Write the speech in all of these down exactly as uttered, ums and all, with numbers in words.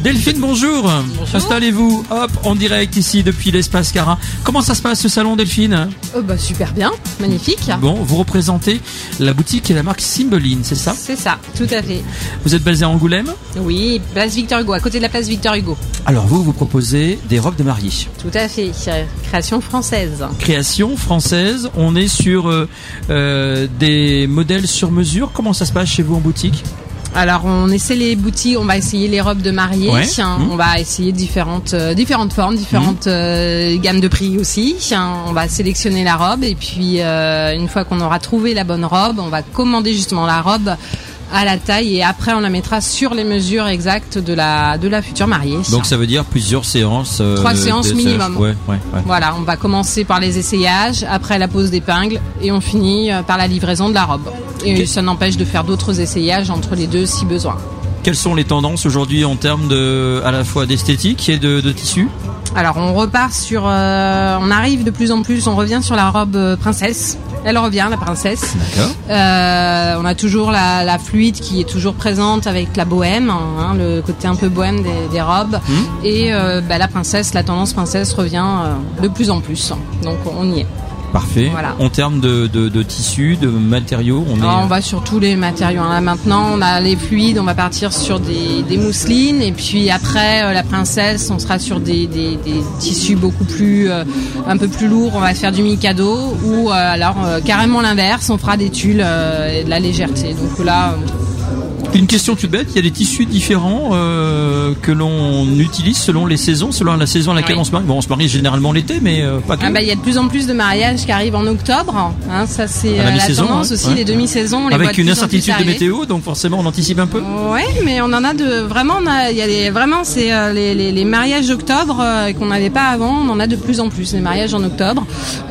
Delphine, bonjour. Bonjour. Installez-vous, hop, en direct ici depuis l'espace Cara. Comment ça se passe ce salon, Delphine? Oh bah super bien, magnifique. Bon, vous représentez la boutique et la marque Cymbeline, c'est ça? C'est ça, tout à fait. Vous êtes basé à Angoulême? Oui, place Victor Hugo, à côté de la place Victor Hugo. Alors vous, vous proposez des robes de mariée. Tout à fait, création française. Création française, on est sur euh, euh, des modèles sur mesure. Comment ça se passe chez vous en boutique? Alors on essaie les boutiques, on va essayer les robes de mariée, ouais. mmh. on va essayer différentes euh, différentes formes, différentes mmh. euh, gammes de prix aussi. On va sélectionner la robe et puis euh, une fois qu'on aura trouvé la bonne robe, on va commander justement la robe à la taille et après on la mettra sur les mesures exactes de la de la future mariée. Donc ça veut dire plusieurs séances. Euh, Trois séances minimum. Ouais, ouais, ouais. Voilà, on va commencer par les essayages, après la pose d'épingle et on finit par la livraison de la robe. Et okay. ça n'empêche de faire d'autres essayages entre les deux si besoin. Quelles sont les tendances aujourd'hui en termes de à la fois d'esthétique et de, de tissu? Alors on repart sur, euh, on arrive de plus en plus, on revient sur la robe euh, princesse. Elle revient, la princesse. D'accord. Euh, on a toujours la, la fluide qui est toujours présente avec la bohème, hein, le côté un peu bohème des, des robes. Mmh. Et euh, bah, la princesse, la tendance princesse revient euh, de plus en plus. Donc on y est. Parfait. Voilà. En termes de, de, de tissus, de matériaux, on est. Alors, on va sur tous les matériaux. Là maintenant, on a les fluides, on va partir sur des, des mousselines, et puis après euh, la princesse, on sera sur des, des, des tissus beaucoup plus, euh, un peu plus lourds. On va faire du mikado ou euh, alors euh, carrément l'inverse, on fera des tulles euh, et de la légèreté. Donc là. Euh, Une question toute bête, il y a des tissus différents euh, que l'on utilise selon les saisons, selon la saison à laquelle oui. on se marie. Bon, on se marie généralement l'été, mais euh, pas que. Ah bah, il y a de plus en plus de mariages qui arrivent en octobre. Hein, ça c'est la, la tendance ouais, aussi, ouais. les demi-saisons. On les Avec voit une de incertitude de météo, donc forcément on anticipe un peu. Ouais, mais on en a de vraiment, il y a des, vraiment c'est euh, les, les, les mariages d'octobre euh, qu'on n'avait pas avant. On en a de plus en plus les mariages en octobre.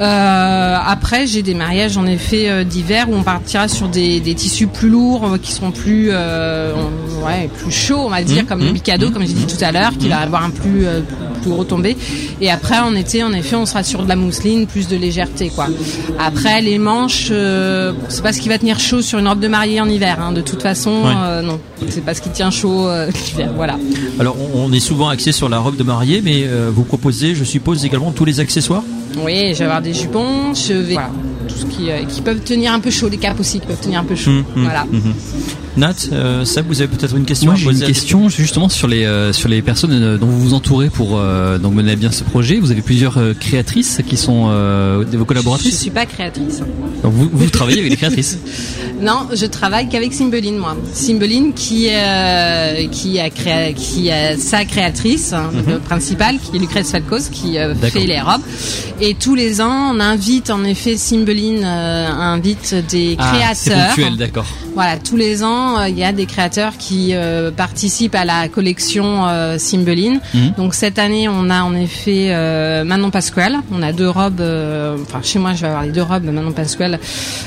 Euh, après, j'ai des mariages en effet euh, d'hiver où on partira sur des, des tissus plus lourds euh, qui seront plus euh, on, ouais, plus chaud, on va dire, mmh, comme mmh, le mikado, mmh, comme j'ai dit tout à l'heure, qui mmh. va avoir un plus, euh, plus gros tombé. Et après, en été, en effet, on sera sur de la mousseline, plus de légèreté, quoi. Après, les manches, euh, c'est pas ce qui va tenir chaud sur une robe de mariée en hiver, hein. De toute façon, ouais. euh, non. C'est pas ce qui tient chaud euh, l'hiver, voilà. Alors, on est souvent axé sur la robe de mariée, mais euh, vous proposez, je suppose, également tous les accessoires? Oui, je vais avoir des jupons, je vais, voilà, tout ce qui, euh, qui peuvent tenir un peu chaud, les capes aussi qui peuvent tenir un peu chaud, mmh, voilà. Mmh. Nat, euh, ça, vous avez peut-être une question? Moi, j'ai une question justement sur les euh, sur les personnes euh, dont vous vous entourez pour euh, donc mener à bien ce projet. Vous avez plusieurs euh, créatrices qui sont euh, vos collaboratrices. Je suis pas créatrice. Donc vous, vous travaillez avec les créatrices? Non, je travaille qu'avec Cymbeline, moi. Cymbeline qui euh, qui a créé, qui a sa créatrice hein, mm-hmm. principale, qui est Lucrèce Falcos, qui euh, fait les robes. Et tous les ans, on invite en effet Cymbeline euh, invite des ah, créateurs. C'est ponctuel, d'accord. Voilà, tous les ans, il euh, y a des créateurs qui euh, participent à la collection euh, Cymbeline. Mm-hmm. Donc cette année, on a en effet euh, Manon Pasquale. On a deux robes. Euh, enfin, chez moi, je vais avoir les deux robes de Manon Pasquale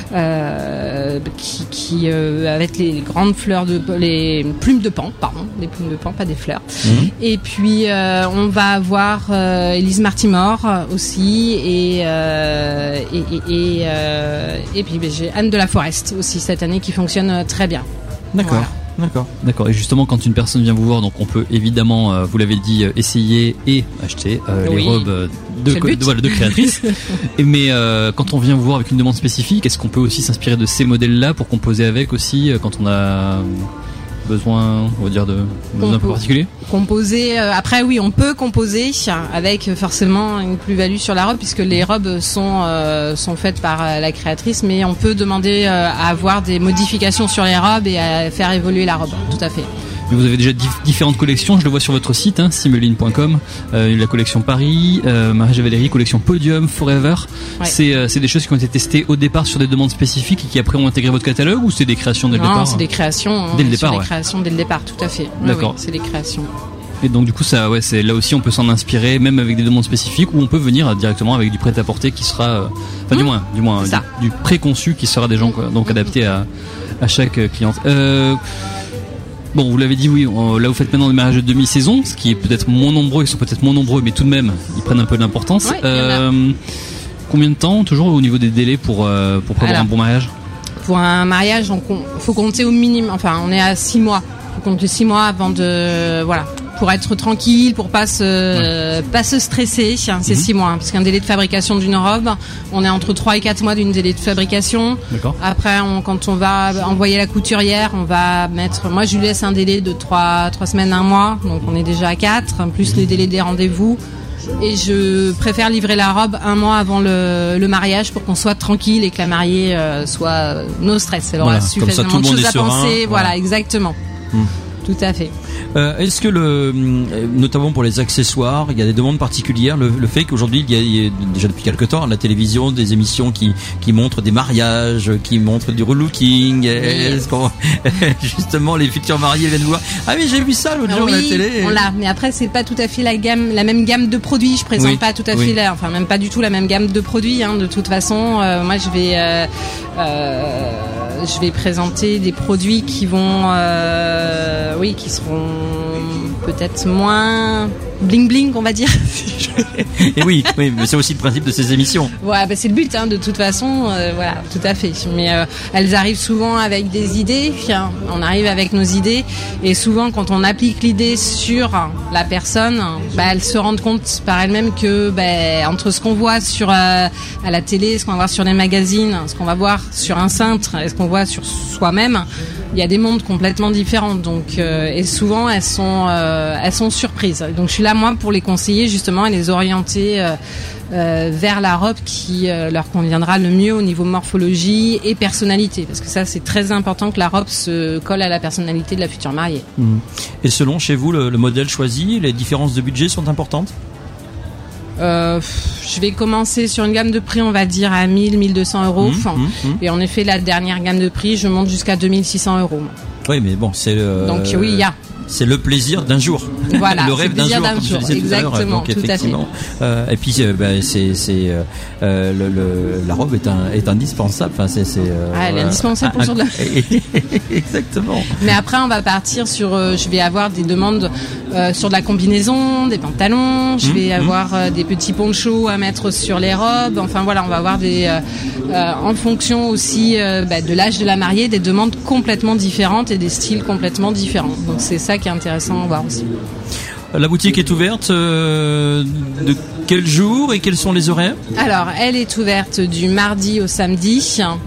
euh, qui, qui euh, avec les grandes fleurs de les plumes de pan, pardon, les plumes de pan, pas des fleurs. Mm-hmm. Et puis euh, on va avoir euh, Élise Martimore aussi et euh, et et et, euh, et puis ben, j'ai Anne de la Forest aussi cette année qui fonctionne très bien. D'accord. Voilà. D'accord. D'accord. Et justement, quand une personne vient vous voir, donc on peut évidemment, euh, vous l'avez dit, euh, essayer et acheter euh, oui. les robes de, co- de, voilà, de créatrices. et, mais euh, quand on vient vous voir avec une demande spécifique, est-ce qu'on peut aussi s'inspirer de ces modèles-là pour composer avec aussi euh, quand on a besoin, on va dire, de besoin un peu particulier? Composer, euh, après oui, on peut composer avec forcément une plus-value sur la robe puisque les robes sont euh, sont faites par euh, la créatrice, mais on peut demander euh, à avoir des modifications sur les robes et à faire évoluer la robe, tout à fait. Vous avez déjà dif- différentes collections, je le vois sur votre site, hein, cymbeline point com, euh, la collection Paris, euh, Marie Valérie, collection Podium, Forever. Ouais. C'est, euh, c'est des choses qui ont été testées au départ sur des demandes spécifiques et qui après ont intégré votre catalogue ou c'est des créations dès le non, départ? Non, c'est des créations. Hein, dès le départ, des ouais. créations dès le départ, tout à fait. D'accord. Oui, oui, c'est des créations. Et donc du coup ça, ouais, c'est là aussi on peut s'en inspirer, même avec des demandes spécifiques, ou on peut venir directement avec du prêt-à-porter qui sera, euh, enfin mmh, du moins, du moins, du, du préconçu qui sera des gens quoi, donc mmh. adapté à à chaque cliente. Euh, Bon, vous l'avez dit, oui, on, là vous faites maintenant des mariages de demi-saison, ce qui est peut-être moins nombreux, ils sont peut-être moins nombreux, mais tout de même, ils prennent un peu d'importance. Ouais, euh, combien de temps, toujours au niveau des délais pour, euh, pour prévoir Alors, un bon mariage? Pour un mariage, il faut compter au minimum, enfin on est à six mois, il faut compter six mois avant de, voilà, pour être tranquille, pour pas se ouais. pas se stresser. C'est mmh. six mois, hein, parce qu'un délai de fabrication d'une robe, on est entre trois et quatre mois d'une délai de fabrication. D'accord. Après, on, quand on va envoyer la couturière, on va mettre. Moi, je lui laisse un délai de trois trois semaines, un mois, donc on est déjà à quatre, plus les délais des rendez-vous. Et je préfère livrer la robe un mois avant le, le mariage pour qu'on soit tranquille et que la mariée euh, soit euh, no stress. Elle aura voilà, suffisamment ça, de choses à serein, penser. Voilà, voilà exactement. Hum. Tout à fait. Euh, est-ce que le, notamment pour les accessoires, il y a des demandes particulières, le, le fait qu'aujourd'hui il y, a, il y a déjà depuis quelque temps à la télévision des émissions qui qui montrent des mariages, qui montrent du relooking, est-ce qu'on, justement les futurs mariés viennent voir, ah oui j'ai vu ça l'autre jour oui, à la télé. On l'a, mais après c'est pas tout à fait la gamme, la même gamme de produits. Je présente oui, pas tout à oui. fait, la, enfin même pas du tout la même gamme de produits. Hein, de toute façon, euh, moi je vais euh, euh, je vais présenter des produits qui vont, euh, oui, qui seront peut-être moins bling bling, on va dire. Et oui, oui, mais c'est aussi le principe de ces émissions. Ouais, bah c'est le but, hein, de toute façon, euh, voilà, tout à fait. Mais euh, elles arrivent souvent avec des idées. Hein, on arrive avec nos idées, et souvent, quand on applique l'idée sur la personne, bah, elles se rendent compte par elles-mêmes que, bah, entre ce qu'on voit sur euh, à la télé, ce qu'on va voir sur les magazines, ce qu'on va voir sur un cintre, et ce qu'on voit sur soi-même, il y a des mondes complètement différents. Donc, euh, et souvent, elles sont, euh, elles sont surprises. Donc, je suis là moi pour les conseiller justement et les orienter euh, euh, vers la robe qui euh, leur conviendra le mieux au niveau morphologie et personnalité, parce que ça c'est très important que la robe se colle à la personnalité de la future mariée. Mmh. Et selon chez vous le, le modèle choisi, les différences de budget sont importantes? Euh, je vais commencer sur une gamme de prix, on va dire à mille, mille deux cents euros. Mmh, mmh, mmh. Et en effet, la dernière gamme de prix, je monte jusqu'à deux mille six cents euros. Oui, mais bon, c'est le... Donc oui, il y a. C'est le plaisir d'un jour. Voilà, le rêve d'un jour, d'un comme jour. je disais Exactement, tout à l'heure. Donc, tout effectivement. À fait. Euh, et puis, euh, bah, c'est, c'est, euh, le, le, la robe est, un, est indispensable. Enfin, c'est, c'est, euh, ah, elle est indispensable pour le jour de la. Exactement. Mais après, on va partir sur. Euh, je vais avoir des demandes euh, sur de la combinaison, des pantalons. Je vais mmh, avoir euh, des petits ponchos à mettre sur les robes. Enfin voilà, on va avoir des. Euh, euh, en fonction aussi euh, bah, de l'âge de la mariée, des demandes complètement différentes et des styles complètement différents. Donc c'est ça qui est intéressant à voir aussi. La boutique est ouverte euh, de quel jour et quels sont les horaires? Alors, elle est ouverte du mardi au samedi,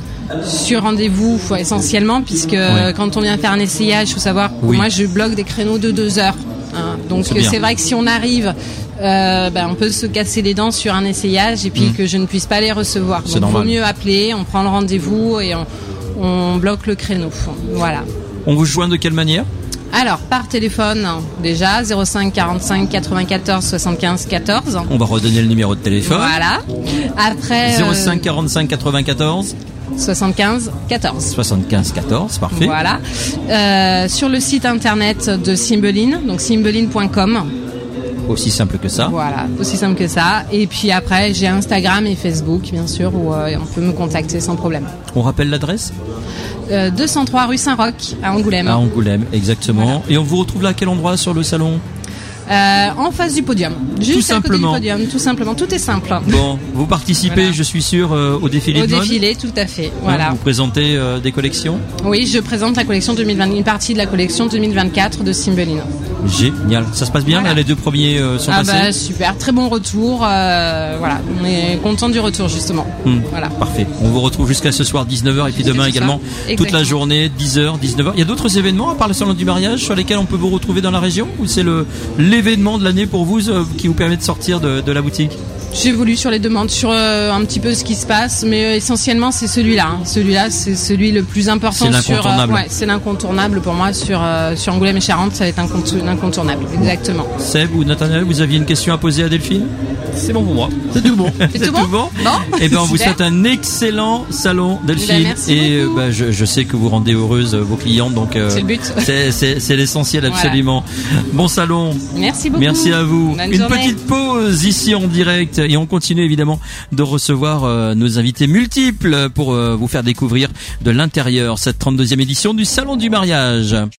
sur rendez-vous essentiellement, puisque oui. quand on vient faire un essayage, il faut savoir que oui. moi je bloque des créneaux de deux heures. Hein. Donc c'est, c'est vrai que si on arrive, euh, ben, on peut se casser les dents sur un essayage et puis mmh. que je ne puisse pas les recevoir. C'est Donc il vaut mieux appeler, on prend le rendez-vous et on, on bloque le créneau. Voilà. On vous joint de quelle manière? Alors, par téléphone, déjà, zéro cinq quarante-cinq quatre-vingt-quatorze soixante-quinze quatorze. On va redonner le numéro de téléphone. Voilà. Après... zéro cinq quarante-cinq quatre-vingt-quatorze soixante-quinze quatorze. soixante-quinze quatorze, parfait. Voilà. Euh, sur le site internet de Cymbeline, donc cymbeline point com. Aussi simple que ça. Voilà, aussi simple que ça. Et puis après, j'ai Instagram et Facebook, bien sûr, où euh, on peut me contacter sans problème. On rappelle l'adresse ? euh, deux cent trois rue Saint-Roch, à Angoulême. À Angoulême, exactement. Voilà. Et on vous retrouve là à quel endroit sur le salon ? Euh, en face du podium, juste tout à simplement. côté du podium, tout simplement. Tout est simple. Bon, vous participez, voilà. je suis sûr, euh, au défilé au de mode. Au défilé, tout à fait. Voilà. Hein, vous présentez euh, des collections ? Oui, je présente la collection deux mille vingt, une partie de la collection deux mille vingt-quatre de Cymbeline. Génial. Ça se passe bien, voilà. Là, les deux premiers euh, sont ah passés. Bah, super, très bon retour. Euh, voilà, on est content du retour justement. Hum, voilà. Parfait. On vous retrouve jusqu'à ce soir dix-neuf heures et puis demain également toute la journée dix heures, dix-neuf heures. Il y a d'autres événements à part le salon du mariage sur lesquels on peut vous retrouver dans la région ou c'est le l'événement de l'année pour vous euh, qui vous permet de sortir de, de la boutique? J'ai voulu sur les demandes, sur euh, un petit peu ce qui se passe, mais euh, essentiellement c'est celui-là. Hein. Celui-là, c'est celui le plus important. C'est l'incontournable. Sur, euh, ouais, c'est l'incontournable pour moi sur euh, sur Angoulême et Charente, ça va être un incontournable, exactement. Seb ou Nathanaël, vous aviez une question à poser à Delphine? C'est bon pour moi. C'est tout bon. C'est, c'est tout, tout bon. bon Et ben on vous souhaite un excellent salon, Delphine. Ben, et ben, je, je sais que vous rendez heureuse vos clientes, donc euh, c'est le but. C'est, c'est, c'est l'essentiel absolument. Voilà. Bon salon. Merci beaucoup. Merci à vous. Bonne une journée. Petite pause ici en direct et on continue évidemment de recevoir euh, nos invités multiples pour euh, vous faire découvrir de l'intérieur cette trente-deuxième édition du Salon du mariage.